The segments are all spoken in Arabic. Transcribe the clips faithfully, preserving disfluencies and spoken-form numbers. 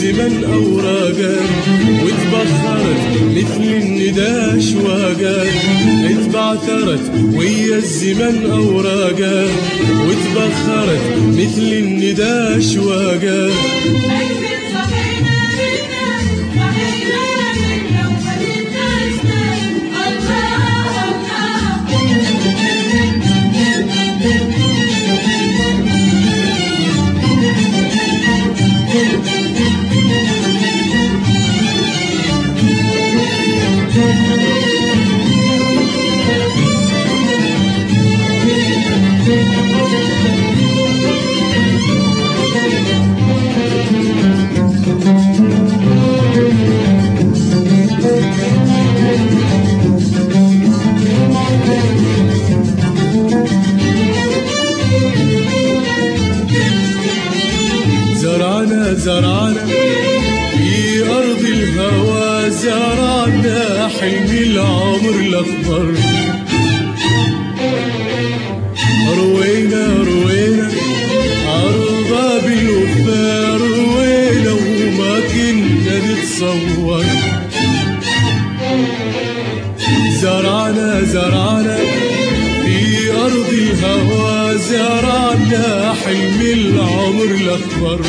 الزمن أوراقك، واتبخرت مثل الندى أشواقك. اتبعثرت ويا الزمن أوراقك، واتبخرت مثل الندى أشواقك. زرعنا زرعنا في أرض الهوى، زرعنا حلم العمر الأخضر. روينا روينا عرضة بالوفا، روينا وما كنا نتصور. زرعنا زرعنا في أرض الهوى، زرعنا حلم العمر الأخضر.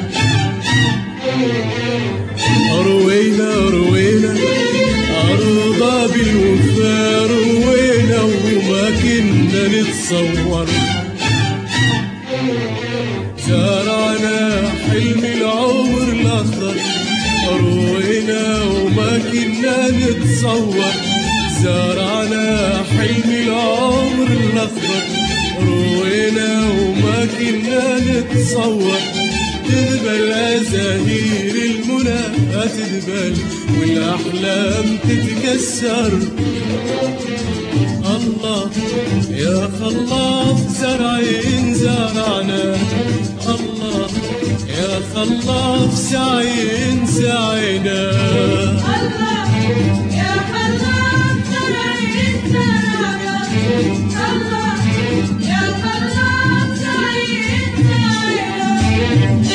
روينا روينا عرضة بالوفا، روينا وما كنا نتصور. زرعنا حلم العمر الأخضر، روينا وما كنا نتصور. زرعنا حلم العمر الأخضر، روينا وما كنا نتصور. تذبل أزاهير المنى تذبل، والأحلام تتكسر. الله يا خلاف زرعين زرعنا، الله يا خلاف سعين سعينا. الله يا خلاف زرعين زرعنا، الله يا خلاف سعين سعينا.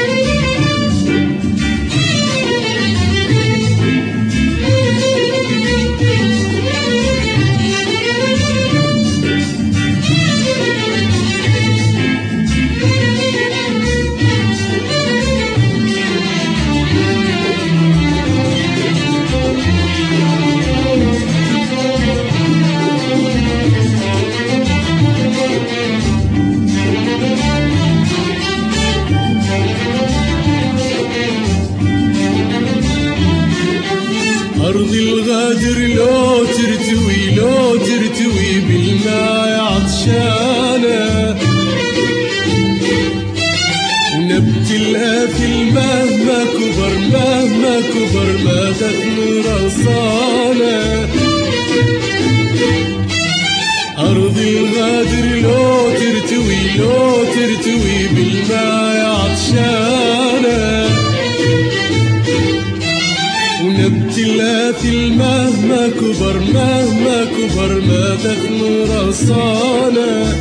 أرض الغادر لو ترتوي لو ترتوي بالماء عطشانة، ونبت الآفل مهما كبر مهما كبر ما تثمر غصانة. أرض الغادر لو ترتوي لو ترتوي بالماء عطشانة، ونبت الآفل مهما كبر مهما كبر ما تثمر غصانة.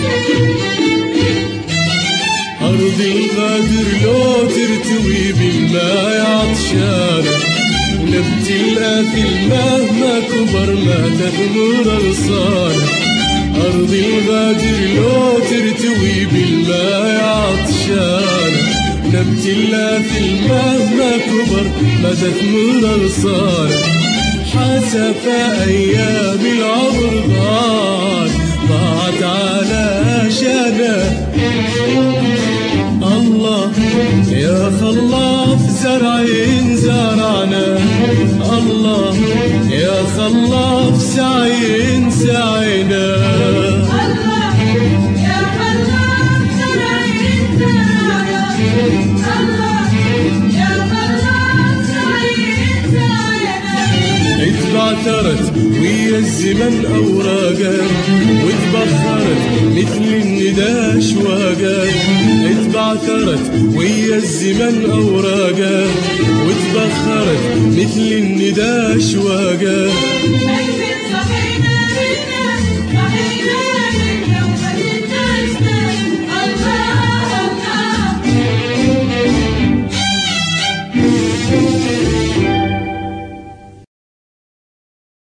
أرض الغادر لو ترتوي بالماء عطشانة، ونبت الآفل مهما كبر ما تثمر غصانة. أرض الغادر لو ترتوي بالماء عطشانة، نبت الآفل مهما كبر ما تثمر غصانة. حسف أيام العمر ضاعت ضاعت على شانه. الله يا خلاف زرعين زرعنا، الله يا خلاف سعين سعينا. الله يا خلاف زرعين زرعنا، الله يا خلاف سعين سعينا. اتبعثرت ويا الزمن أوراقك، واتبخرت مثل الندى أشواقك. اتبعثرت ويا الزمن أوراقك، واتبخرت مثل الندى أشواقك.